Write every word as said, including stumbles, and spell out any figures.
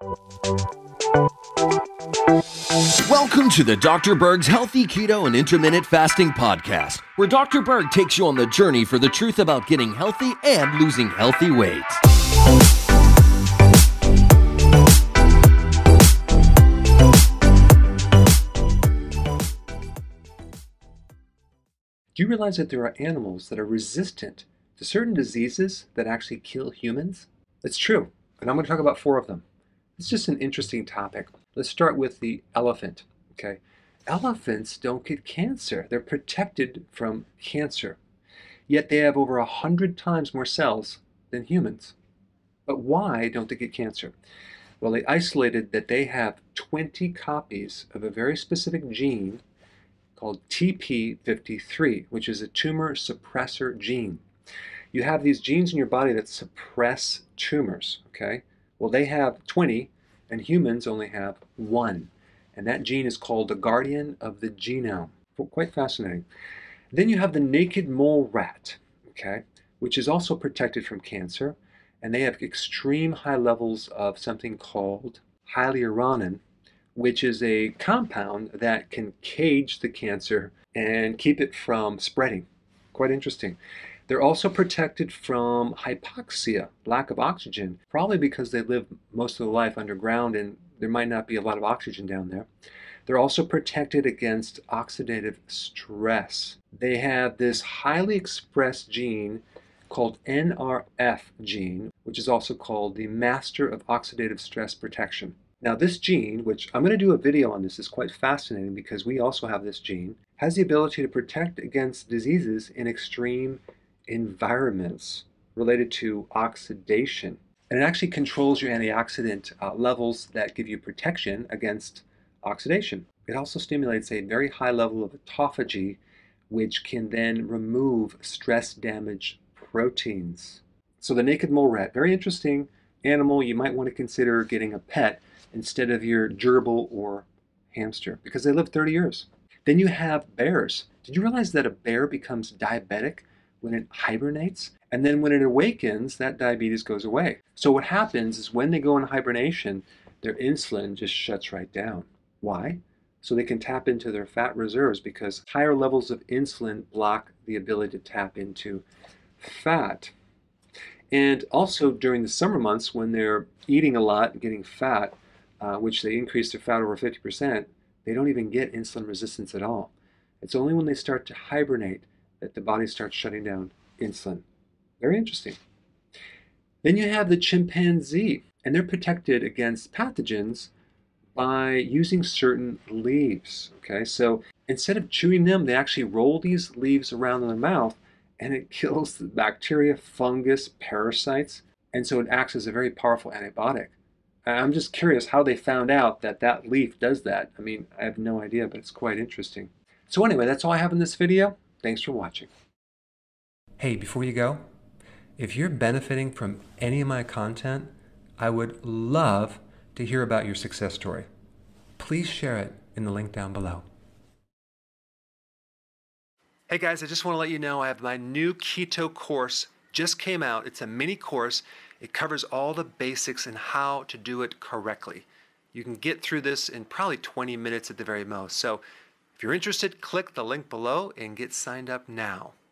Welcome to the Doctor Berg's Healthy Keto and Intermittent Fasting Podcast, where Doctor Berg takes you on the journey for the truth about getting healthy and losing healthy weight. Do you realize that there are animals that are resistant to certain diseases that actually kill humans? It's true, and I'm going to talk about four of them. It's just an interesting topic. Let's start with the elephant, okay? Elephants don't get cancer. They're protected from cancer, yet they have over a hundred times more cells than humans. But why don't they get cancer? Well, they isolated that they have twenty copies of a very specific gene called T P fifty-three, which is a tumor suppressor gene. You have these genes in your body that suppress tumors, okay? Well, they have twenty, and humans only have one. And that gene is called the guardian of the genome. Quite fascinating. Then you have the naked mole rat, okay, which is also protected from cancer. And they have extreme high levels of something called hyaluronan, which is a compound that can cage the cancer and keep it from spreading. Quite interesting. They're also protected from hypoxia, lack of oxygen, probably because they live most of their life underground and there might not be a lot of oxygen down there. They're also protected against oxidative stress. They have this highly expressed gene called N R F gene, which is also called the Master of Oxidative Stress Protection. Now this gene, which I'm going to do a video on this, is quite fascinating because we also have this gene, has the ability to protect against diseases in extreme environments related to oxidation. And it actually controls your antioxidant uh, levels that give you protection against oxidation. It also stimulates a very high level of autophagy, which can then remove stress damage proteins. So the naked mole rat, very interesting animal. You might want to consider getting a pet instead of your gerbil or hamster because they live thirty years. Then you have bears. Did you realize that a bear becomes diabetic when it hibernates? And then when it awakens, that diabetes goes away. So what happens is when they go in hibernation, their insulin just shuts right down. Why? So they can tap into their fat reserves because higher levels of insulin block the ability to tap into fat. And also during the summer months when they're eating a lot and getting fat, uh, which they increase their fat over fifty percent, they don't even get insulin resistance at all. It's only when they start to hibernate that the body starts shutting down insulin. Very interesting. Then you have the chimpanzee, and they're protected against pathogens by using certain leaves. Okay, so instead of chewing them, they actually roll these leaves around in their mouth, and it kills the bacteria, fungus, parasites, and so it acts as a very powerful antibiotic. I'm just curious how they found out that that leaf does that. I mean, I have no idea, but it's quite interesting. So anyway, that's all I have in this video. Thanks for watching. Hey, before you go, if you're benefiting from any of my content, I would love to hear about your success story. Please share it in the link down below. Hey guys, I just want to let you know I have my new keto course just came out. It's a mini course. It covers all the basics and how to do it correctly. You can get through this in probably twenty minutes at the very most. So if you're interested, click the link below and get signed up now.